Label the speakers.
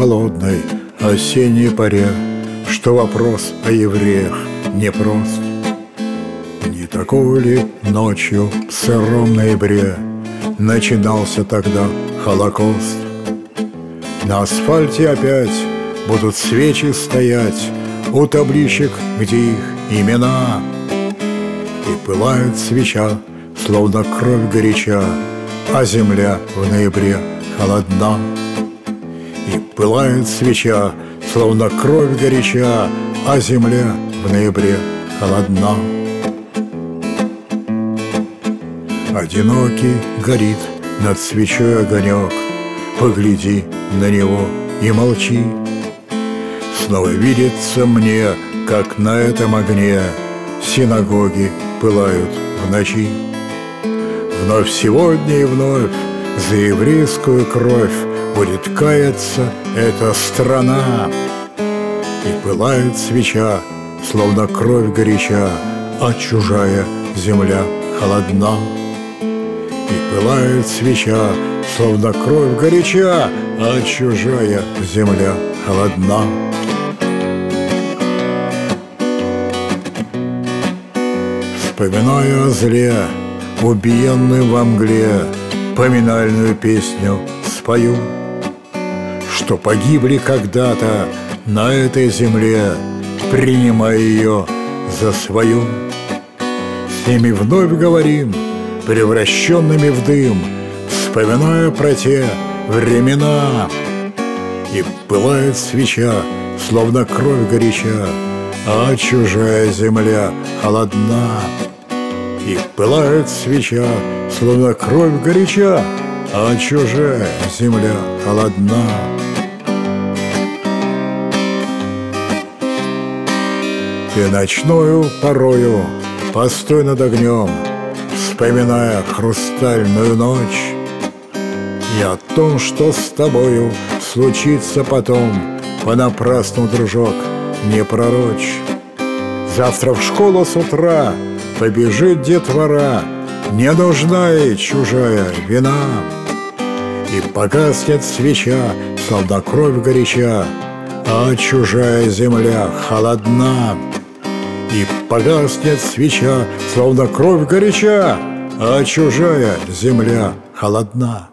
Speaker 1: холодной осенней поре, что вопрос о евреях непрост. Не такой ли ночью в сыром ноябре начинался тогда Холокост? На асфальте опять будут свечи стоять у табличек, где их имена. И пылает свеча, словно кровь горяча, а земля в ноябре холодна. И пылает свеча, словно кровь горяча, а земля в ноябре холодна. Одинокий горит над свечой огонек, погляди на него и молчи. Снова видится мне, как на этом огне синагоги пылают в ночи. Вновь сегодня и вновь за еврейскую кровь будет каяться эта страна. И пылает свеча, словно кровь горяча, а чужая земля холодна. И пылает свеча, словно кровь горяча, а чужая земля холодна. Вспоминаю о зле, убиенную во мгле, поминальную песню спою, что погибли когда-то на этой земле, принимая ее за свою. С ними вновь говорим, превращенными в дым, вспоминая про те времена. И пылает свеча, словно кровь горяча, а чужая земля холодна. И пылает свеча, словно кровь горяча, а чужая земля холодна. Ты ночною порою постой над огнем, вспоминая хрустальную ночь, и о том, что с тобою случится потом, понапрасну, дружок, не пророчь. Завтра в школу с утра побежит детвора, не нужна ей чужая вина. И погаснет свеча, словно кровь горяча, а чужая земля холодна. И погаснет свеча, словно кровь горяча, а чужая земля холодна.